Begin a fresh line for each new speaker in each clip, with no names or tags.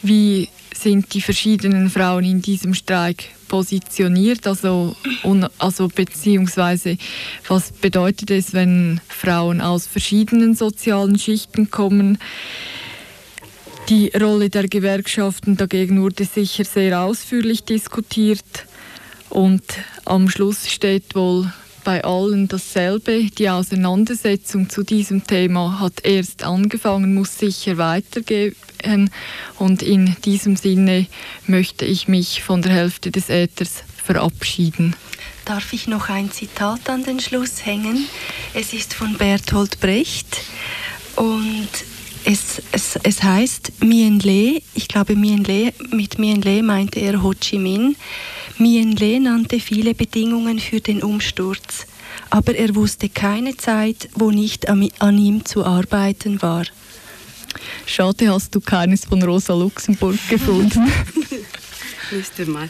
Wie sind die verschiedenen Frauen in diesem Streik positioniert? Also beziehungsweise was bedeutet es, wenn Frauen aus verschiedenen sozialen Schichten kommen? Die Rolle der Gewerkschaften dagegen wurde sicher sehr ausführlich diskutiert und am Schluss steht wohl bei allen dasselbe. Die Auseinandersetzung zu diesem Thema hat erst angefangen, muss sicher weitergehen. Und in diesem Sinne möchte ich mich von der Hälfte des Äthers verabschieden.
Darf ich noch ein Zitat an den Schluss hängen? Es ist von Bertolt Brecht und es heißt Mien Le, ich glaube mit Mien Le meinte er Ho Chi Minh. Mien Le nannte viele Bedingungen für den Umsturz, aber er wusste keine Zeit, wo nicht an ihm zu arbeiten war.
Schade, hast du keines von Rosa Luxemburg gefunden.
Müsste mal.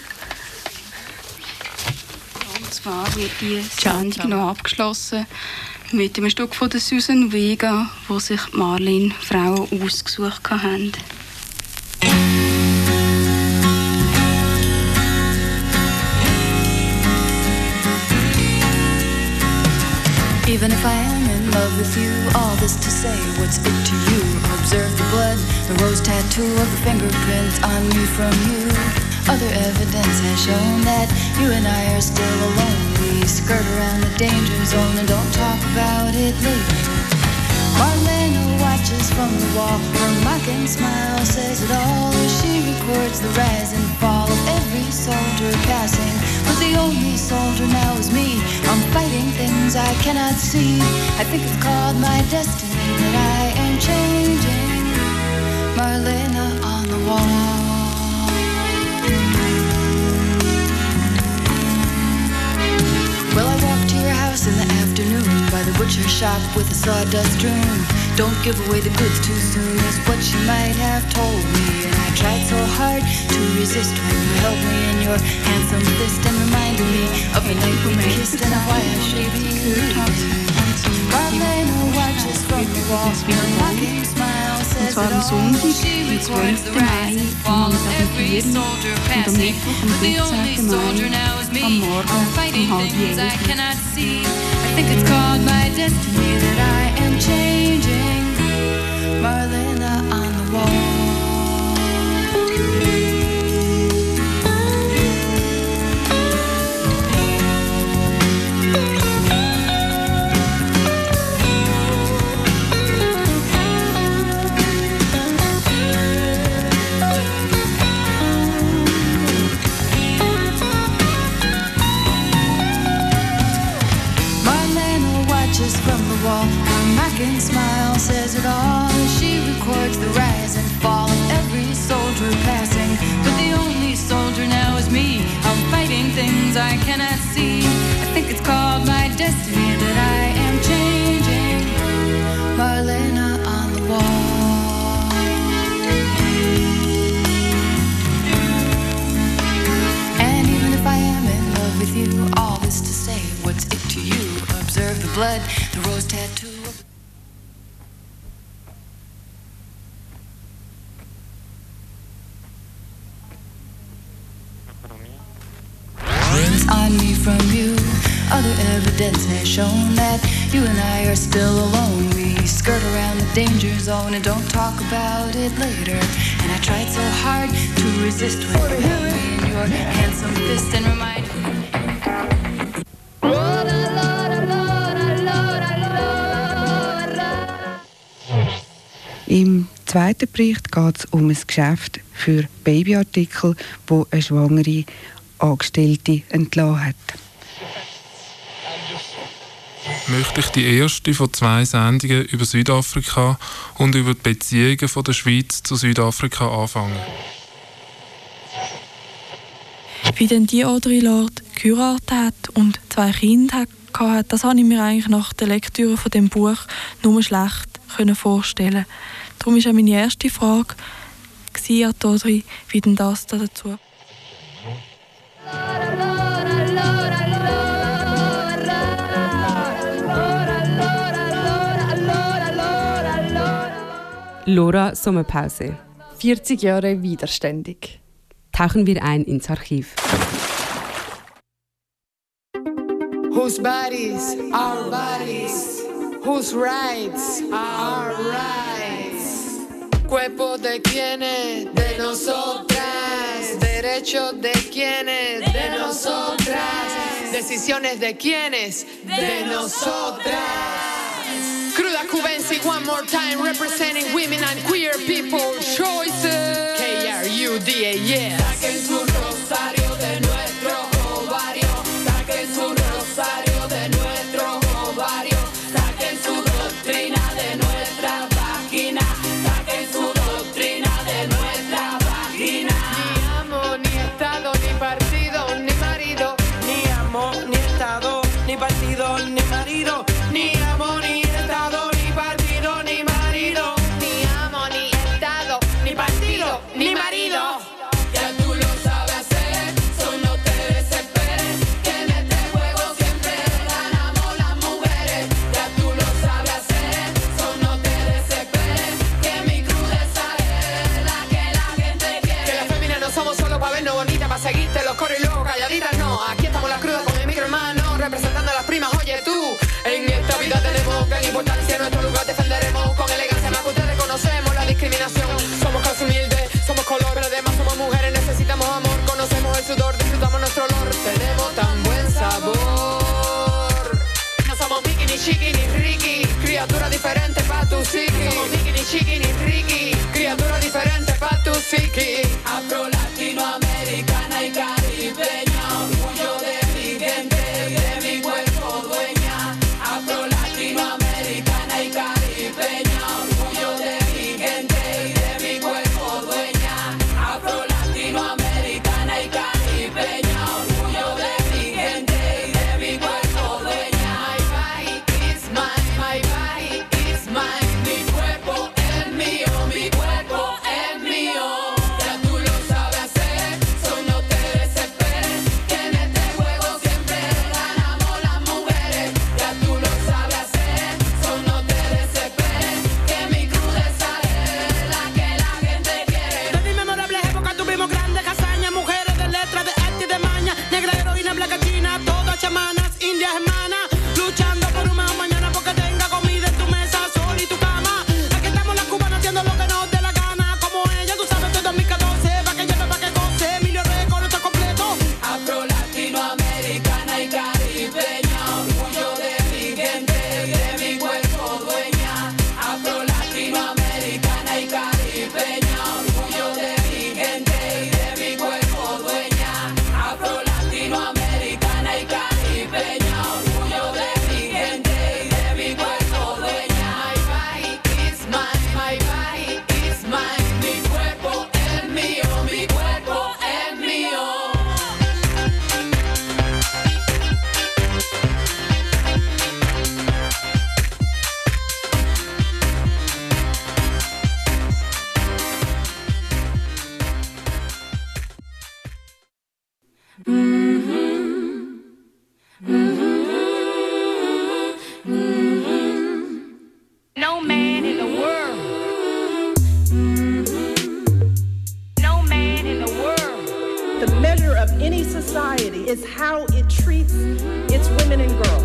Und zwar wird die Sendung noch abgeschlossen mit einem Stück von der Susan Vega, wo sich Marlene Frauen ausgesucht haben.
Even if I am in love with you, all this to say, what's it to you? Observe the blood, the rose tattoo of the fingerprint on me from you. Other evidence has shown that you and I are still alone. We skirt around the danger zone and don't talk about it later. Marlena watches from the wall, her mocking smile says it all as she records the rise and fall of every soldier passing. But the only soldier now is me. I'm fighting things I cannot see. I think it's called my destiny that I am changing. Marlena on the wall. Well, I walked to your house in the afternoon by the butcher shop with a sawdust room. Don't give away the goods too soon is what she might have told me. And I tried so hard to resist when you held me in your handsome fist and reminded me of the night we kissed and why I should be good. Marlena watches from the wall, her mocking smile says it all. She records the rise and fall of every soldier passing. But the only soldier now is me. I'm fighting things I cannot see. I think it's called my destiny that I am changing. Marlena on the wall. From the wall, her mocking smile says it all. She records the rise and fall of every soldier passing. But the only soldier now is me. I'm fighting things I cannot see. I think it's called my destiny that I am changing. Marlena on the wall. And even if I am in love with you, all this to say, what's it to you? Observe the blood, the rose tattoo. On me from you. Other evidence has shown that you and I are still alone. We skirt around the danger zone and don't talk about it later. And I tried so hard to resist when you held me in your handsome fist and reminded me.
Im zweiten Bericht geht es um ein Geschäft für Babyartikel, wo eine schwangere Angestellte entlassen hat.
Möchte ich die erste von 2 Sendungen über Südafrika und über die Beziehungen von der Schweiz zu Südafrika anfangen.
Wie denn die Audre Lorde geheiratet hat und 2 Kinder hatte, das habe ich mir eigentlich nach der Lektüre von dem Buch nur schlecht vorstellen. Darum war auch meine erste Frage an Audre, wie denn das dazu.
Lora Sommerpause. 40 Jahre widerständig.
Tauchen wir ein ins Archiv.
Whose bodies are bodies, whose rights are rights. Cuerpo de quienes, de nosotras. Derechos de quienes, de nosotras. Decisiones de quienes, de nosotras. Cruda Cubensi, one more time, representing women and queer people choices. KRUDA, yes. Saquen su rosario de nuestro ovario. Saquen su rosario de nuestro ovario. Saquen su doctrina de nuestra vagina. Saquen su doctrina de nuestra vagina. Ni amo, ni estado, ni partido, ni marido. Ni amo, ni estado, ni partido, ni marido. Ni amo, ni estado, ni partido, ni marido. Ni amo, ni estado, ni partido, ni marido. Ya tú lo sabes hacer, so no te desesperes. Que en este juego siempre ganamos las mujeres. Ya tú lo sabes hacer, so no te desesperes. Que mi crudeza es la que la gente quiere. Que las féminas no somos solo para vernos bonitas, para seguirte los coros y luego calladitas, no. Aquí estamos las crudas con el micro hermano, representando a las primas, oye tú. En esta vida tenemos gran importancia, nuestro lugar defenderemos con elegancia, más que ustedes conocemos la discriminación. Somos casi humildes, somos color, pero además somos mujeres, necesitamos amor, conocemos el sudor, disfrutamos nuestro olor, tenemos tan buen sabor. No somos Mickey, ni Chiqui, ni Ricky, criatura diferente pa' tu psiqui. No somos Mickey, ni Chiqui, ni Ricky, criatura diferente pa' tu psiqui. Afro, latinoamericana y caribeña, orgullo de mi gente y de mi cuerpo dueña. Afro, latinoamericana y caribeña, orgullo de mi gente y de mi cuerpo dueña. Afro, latinoamericana y caribeña, orgullo de mi gente y de mi cuerpo dueña. My body is mine, my body is mine. Mi cuerpo es mío, mi cuerpo es mío. Ya tú lo sabes hacer, so no te desesperes. Que en este juego siempre ganamos las mujeres. Ya tú lo sabes hacer, so no te desesperes. Que mi crudeza es la que la gente quiere.
De mi memorable época tuvimos grandes hazañas, mujeres de letra, de arte y de maña, negra heroína, blanca china, todas chamanas, indias hermanas, luchando por un mejor mañana porque tenga comida en tu mesa, sol y tu cama. Aquí estamos las cubanas haciendo lo que nos dé la gana, como ella, tú sabes, esto es 2014, pa' que lleve, pa' que goce, Emilio Record está completo.
Afro, latinoamericana y caribeña, orgullo de mi gente y de mi cuerpo dueña. Afro, latinoamericana y caribeña, orgullo de mi gente y de mi cuerpo dueña. Afro, latinoamericana y caribeña, orgullo de mi gente y de mi cuerpo dueña. My body is mine, my body is mine. Mi cuerpo es mío, mi cuerpo es mío.
No man in the world. No man in the world.
The measure of any society is how it treats its women and girls.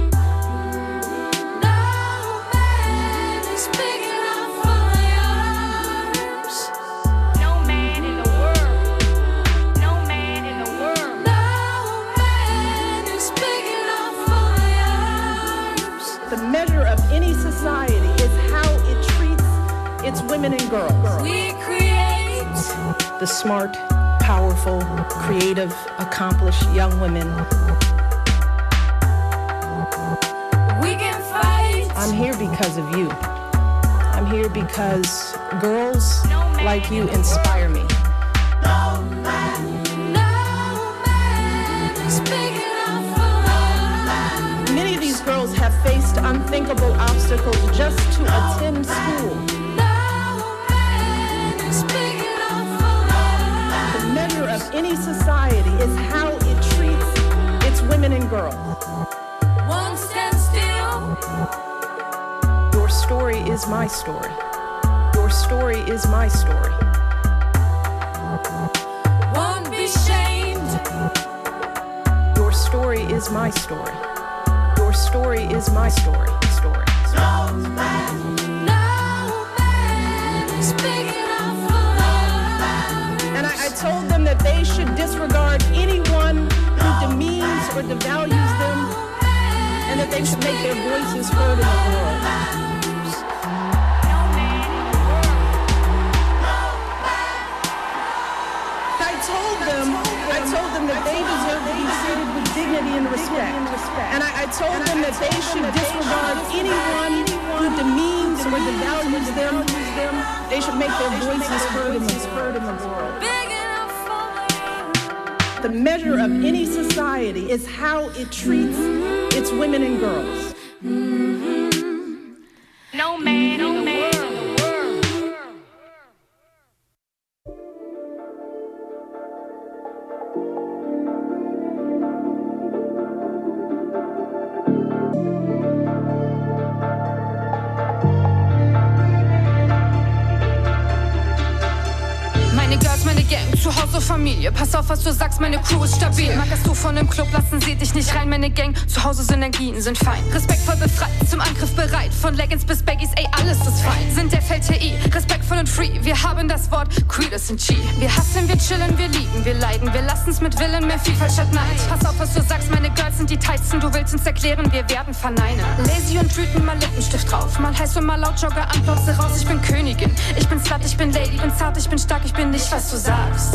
No man in the world. No man in the world.
The measure of any society is how it treats its women and girls.
We create
The smart, powerful, creative, accomplished young women.
We can fight.
I'm here because of you. I'm here because girls like you inspire me.
No man is big enough for us.
Many of these girls have faced unthinkable obstacles just to attend school. The measure of any society is how it treats its women and girls.
Won't stand still.
Your story is my story. Your story is my story. is my story. Your story is my story.
No man is big enough for love.
And I told them that they should disregard anyone who demeans or devalues them, and that they should make their voices heard in the world. I told them that they deserve to be treated with dignity and respect. And I told them that they should disregard anyone who demeans or devalues them. They should make their voices heard in the world. The measure of any society is how it treats its women and girls.
No man in the world.
Zu Hause Familie, pass auf, was du sagst, meine Crew ist stabil. Magst du von dem Club, lassen sie dich nicht rein, meine Gang. Zu Hause Synergien sind fein. Respektvoll befreit, zum Angriff bereit. Von Leggings bis Baggies, ey, alles ist fein. Sind der FLTI, respektvoll und free. Wir haben das Wort Queer, das sind G. Wir hasseln, wir chillen, wir lieben, wir leiden. Wir lassen's mit Willen, mehr Vielfalt statt Neid. Pass auf, was du sagst, meine Girls sind die Tightsten. Du willst uns erklären, wir werden verneinen. Lazy und wütend, mal Lippenstift drauf. Mal heiß und mal laut, Jogger an, Plotze raus. Ich bin Königin, ich bin Slut, ich bin Lady, bin zart, ich bin stark, ich bin nicht, was du sagst.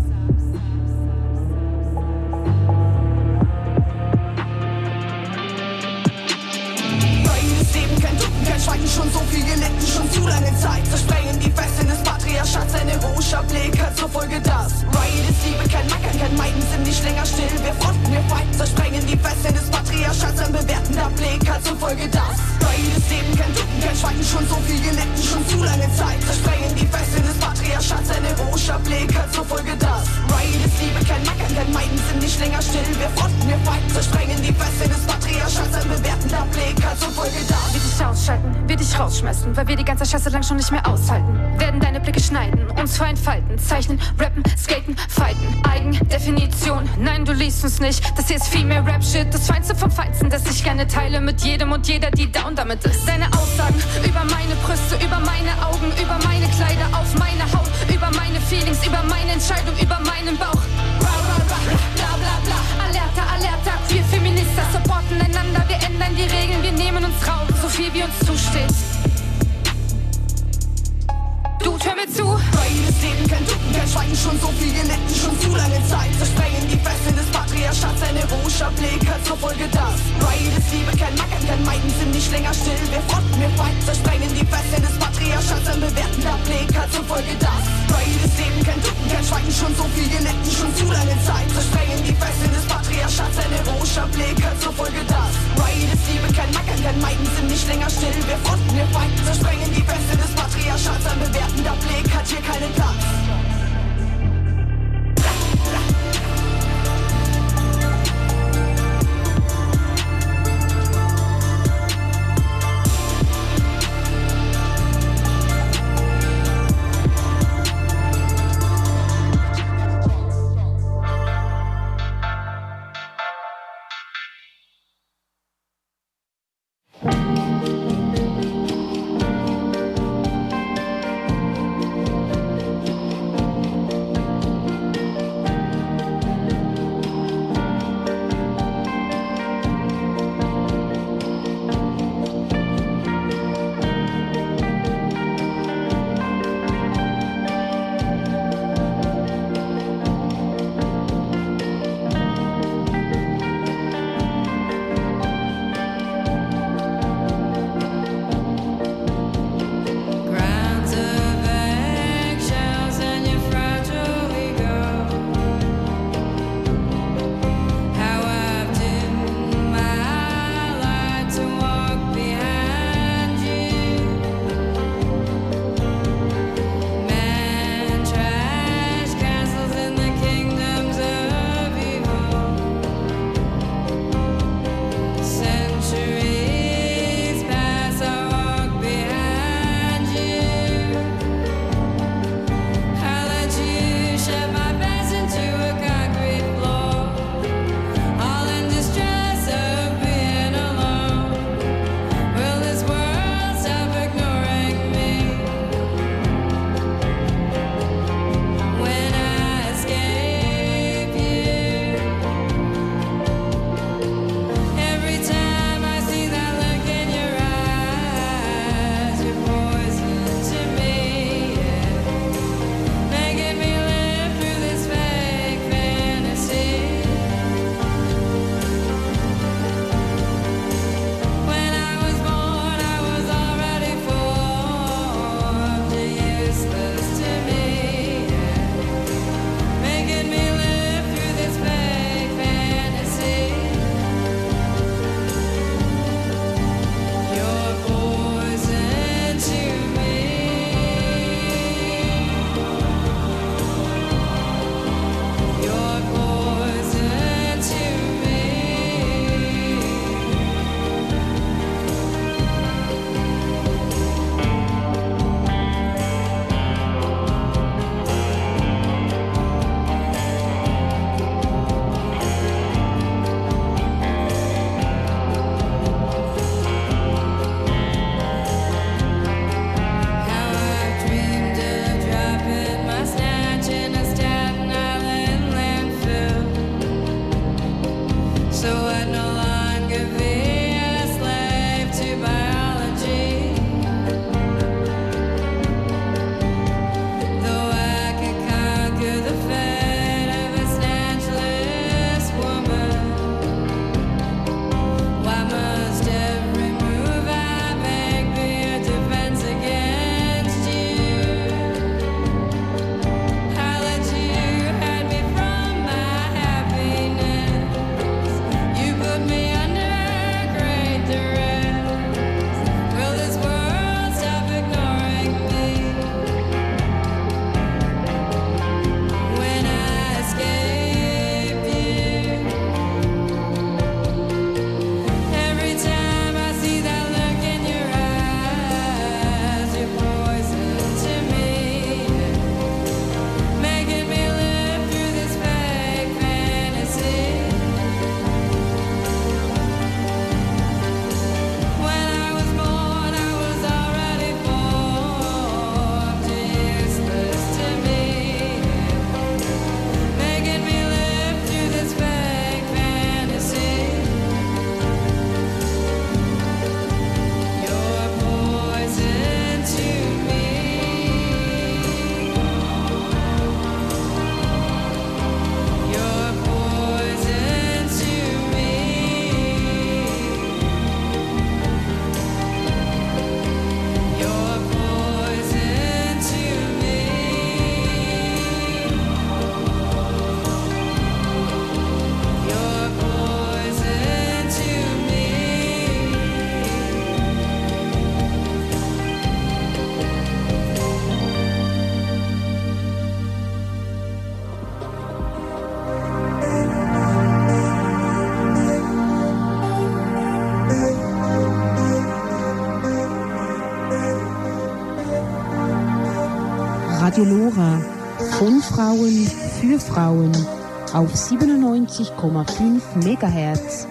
Schweigen schon so viel gelitten, schon zu lange Zeit. Zersprengen die Fesseln des Patriarchats, eine Rocher Blick hat zur Folge das. Riot ist Liebe, kein Mackern, kein Meiden, sind nicht länger still. Wir fronten, wir fighten, zersprengen die Fesseln des Patriarchats, ein bewertender Blick hat zur Folge das. Riot ist Leben, kein Ducken, kein Schweigen, schon so viel gelitten, schon zu lange Zeit. Zersprengen die Fesseln des Patriarchats, eine Rocher Blick hat zur Folge das. Riot ist Liebe, kein Mackern, kein Meiden, sind nicht länger still. Wir fronten, wir fighten, zersprengen die Fesseln des Patriarchats, ein bewertender Blick hat zur Folge das.
Wir dich ausschalten, wir dich rausschmeißen, weil wir die ganze Scheiße lang schon nicht mehr aushalten. Werden deine Blicke schneiden, uns verentfalten, zeichnen, rappen, skaten, fighten. Eigendefinition, nein, du liest uns nicht. Das hier ist viel mehr Rap-Shit, das Feinste vom Feinsten, das ich gerne teile mit jedem und jeder, die down damit ist. Deine Aussagen über meine Brüste, über meine Augen, über meine Kleider, auf meine Haut, über meine Feelings, über meine Entscheidung, über meinen Bauch. Bla bla bla, alerta, alerta, queer Feminista supporten einander, wir ändern die Regeln, wir nehmen uns Raum, so viel wie uns zusteht. Du, hör mir zu.
Jedes Leben, kein Ducken, kein Schweigen, schon so viel gelitten, schon zu lange Zeit. Zersprengen die Fesseln des Patriarchats, eine Rocher Blick hat zur Folge das. Jedes Liebe, kein Mackern, kein Meiden, sind nicht länger still. Wir fronten, wir fighten, zersprengen die Fesseln des Patriarchats, ein bewertender Blick hat zur Folge das. Jedes Leben, kein Ducken, kein Schweigen, schon so viel gelitten, schon zu lange Zeit. Zersprengen die Fesseln des Patriarchats, eine Rocher Blick hat zur Folge das. Jedes Liebe, kein Mackern, kein Meiden, sind nicht länger still. Wir fronten, wir fighten, zersprengen die Fesseln des Patriarchats, ein bewertender Blick hat hier keinen Platz.
Radio Lora. Von Frauen für Frauen auf 97,5 MHz.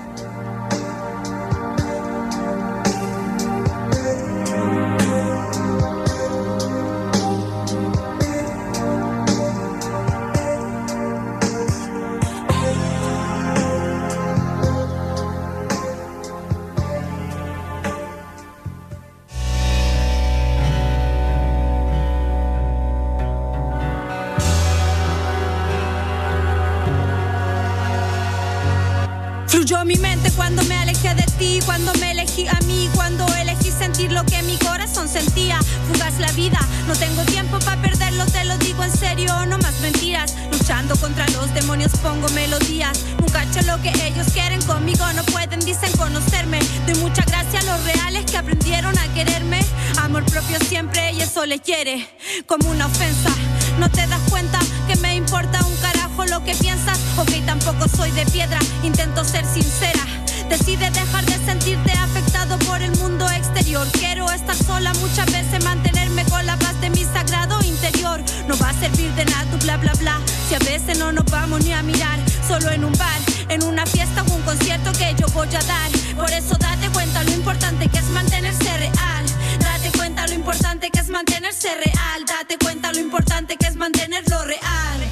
Fluyó mi mente cuando me alejé de ti, cuando me elegí a mí, cuando elegí sentir lo que mi corazón sentía. Fugaz la vida, no tengo tiempo para perderlo, te lo digo en serio, no más mentiras. Luchando contra los demonios pongo melodías. Nunca cacho lo que ellos quieren conmigo, no pueden, dicen conocerme. Doy mucha gracia a los reales que aprendieron a quererme. Amor propio siempre y eso les hiere como una ofensa. ¿No te das cuenta que me importa un carajo lo que piensas? Ok, tampoco soy de piedra, intento ser sincera. Decide dejar de sentirte afectado por el mundo exterior. Quiero estar sola muchas veces, mantenerme con la paz de mi sagrado interior. No va a servir de nada tu bla bla bla si a veces no nos vamos ni a mirar. Solo en un bar, en una fiesta o un concierto que yo voy a dar. Por eso date cuenta lo importante que es mantenerse real. Date cuenta lo importante que es mantenerse real. Date cuenta lo importante que es mantenerlo real.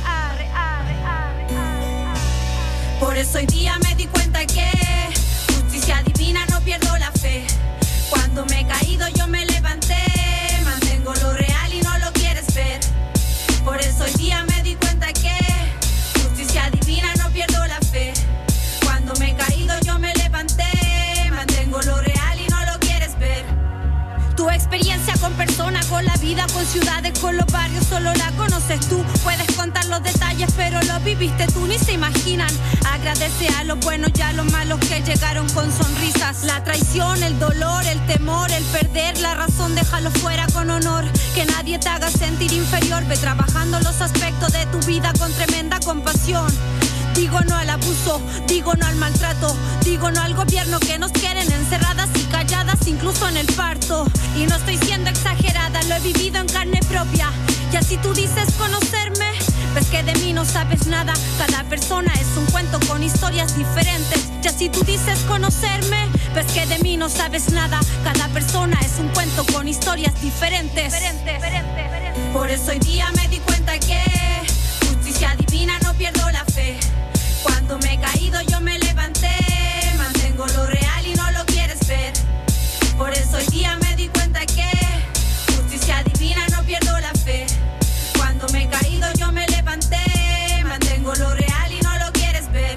Por eso hoy día me di cuenta que justicia divina, no pierdo la fe. Cuando me he caído yo me levanté. Mantengo lo real y no lo quieres ver. Por eso hoy día me di cuenta que justicia divina, no pierdo la fe. Cuando me he caído yo me levanté. Mantengo lo real y no lo quieres ver. Tu experiencia con personas, con la vida, con ciudades, con los barrios, solo la conoces tú. Puedes contar los detalles, pero lo viviste tú, ni se imaginan. Agradece a los buenos y a los malos que llegaron con sonrisas. La traición, el dolor, el temor, el perder la razón, déjalo fuera con honor. Que nadie te haga sentir inferior. Ve trabajando los aspectos de tu vida con tremenda compasión. Digo no al abuso, digo no al maltrato, digo no al gobierno que nos quieren encerradas y calladas incluso en el parto. Y no estoy siendo exagerada, lo he vivido en carne propia. Y así tú dices conocerme, ves que de mí no sabes nada. Cada persona es un cuento con historias diferentes. Y así tú dices conocerme, ves que de mí no sabes nada. Cada persona es un cuento con historias diferentes. Por eso hoy día me di cuenta que justicia divina, no pierdo la fe. Cuando me he caído yo me levanté. Mantengo lo real y no lo quieres ver. Por eso hoy día me di cuenta que justicia divina, no pierdo la fe. Cuando me he caído yo me levanté. Mantengo lo real y no lo quieres ver.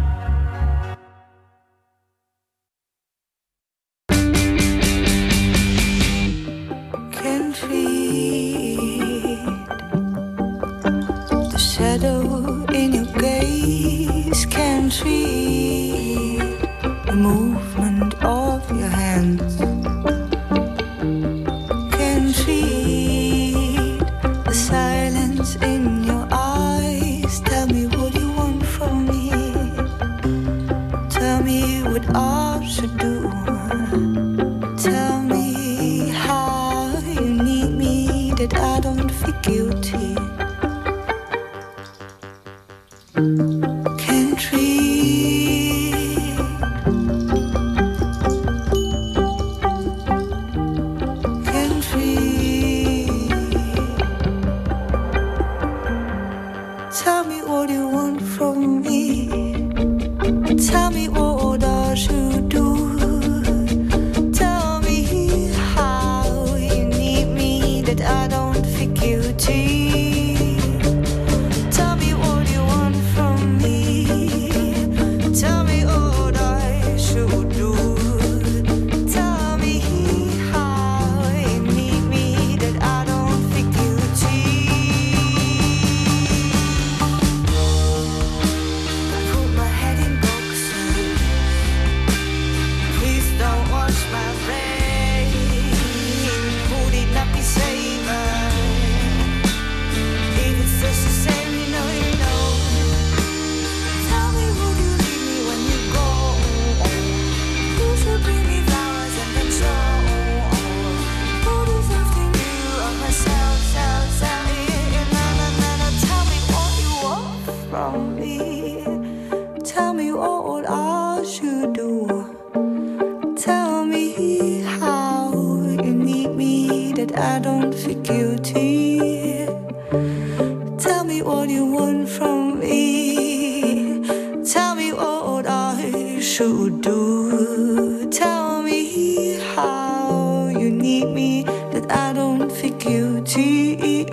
Can feel the shadow in your gaze. Can feel the movement of your hands. Can feel the silence in your eyes. Tell me what you want from me. Tell me what I should do. Tell me how you need me, that I don't feel guilty. Can't read. Can't read. Tell me what you want from me. Tell me what I should do. Tell me how you need me, that I don't feel guilty. Tell me what you want from me. Tell me what I should do. Tell me how you need me, that I don't feel guilty. Put my head in boxes. what you want from me. Tell me what I should do. Tell me how you need me, that I don't feel guilty.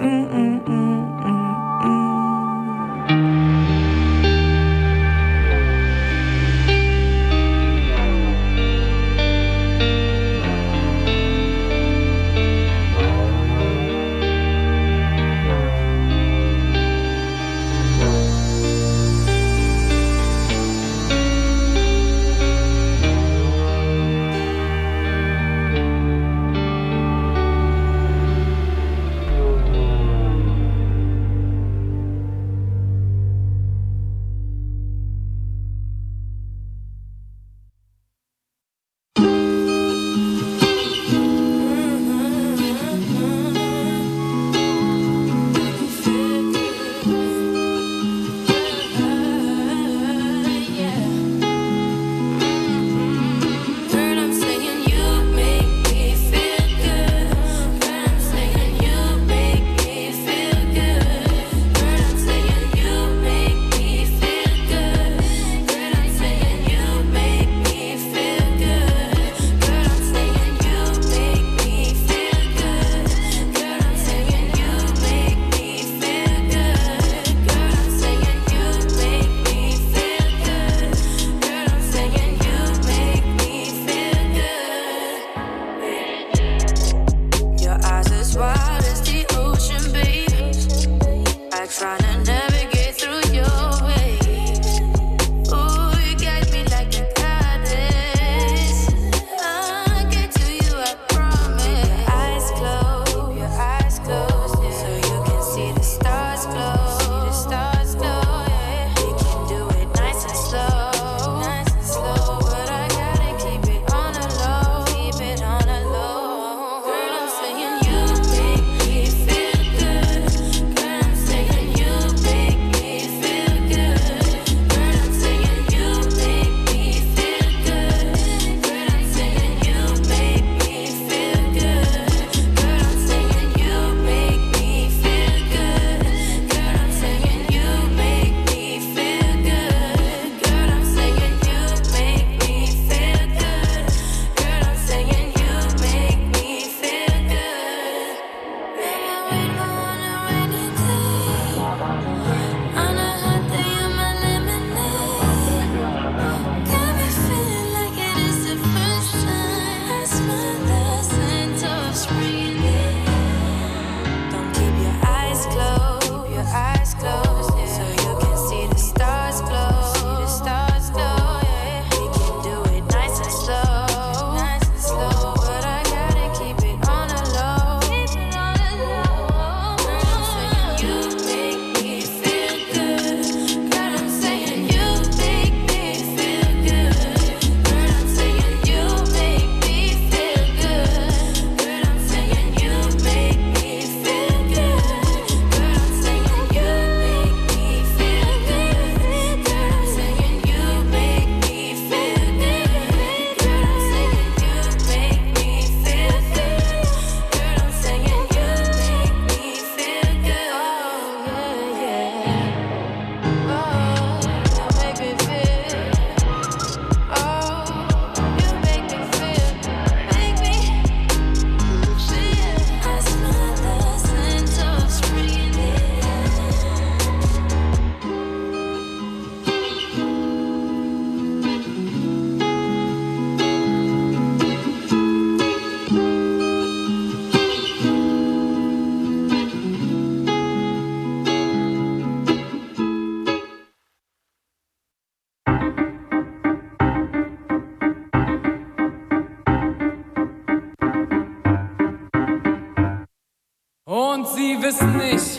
Und sie wissen nicht,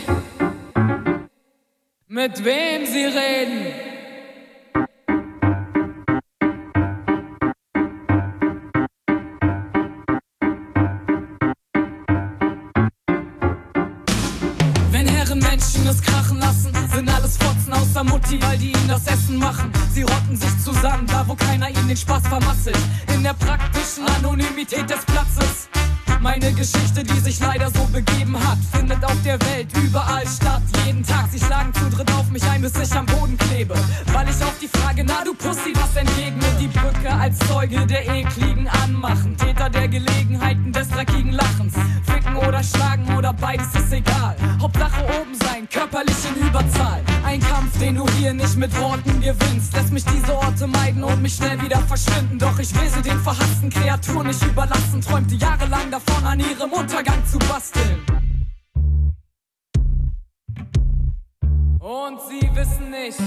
mit wem sie reden. Wenn Herrenmenschen es krachen lassen, sind alles Fotzen außer Mutti, weil die ihnen das Essen machen. Sie rotten sich zusammen, da wo keiner ihnen den Spaß vermasselt, in der praktischen Anonymität des Platzes. Meine Geschichte, die sich leider so begeben hat, findet auf der Welt überall statt. Jeden Tag, sie schlagen zu dritt auf mich ein, bis ich am Boden klebe. Weil ich auf die Frage, na du Pussy, was entgegne, die Brücke als Zeuge der ekligen anmachen. Täter der Gelegenheiten des dreckigen Lachens. Ficken oder schlagen oder beides ist egal. Hauptsache oben sein, körperlich in Überzahl. Ein Kampf, den du hier nicht mit Worten gewinnst. Lässt mich diese Orte meiden und mich schnell wieder verschwinden. Doch ich will sie den verhassten Kreaturen nicht überlassen. Träumte jahrelang davon, an ihrem Untergang zu basteln. Und sie wissen nicht,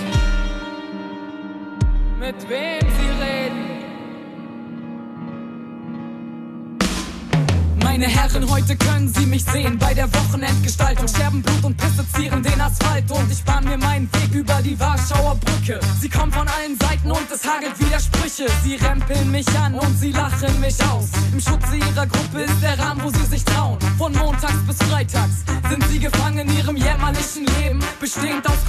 mit wem sie reden. Meine Herren, heute können Sie mich sehen bei der Wochenendgestaltung. Scherben, Blut und Pisse zieren den Asphalt und ich bahn mir meinen Weg über die Warschauer Brücke. Sie kommen von allen Seiten und es hagelt Widersprüche. Sie rempeln mich an und sie lachen mich aus. Im Schutze ihrer Gruppe ist der Rahmen, wo sie sich trauen. Von montags bis freitags sind sie gefangen in ihrem jämmerlichen Leben, bestehend aus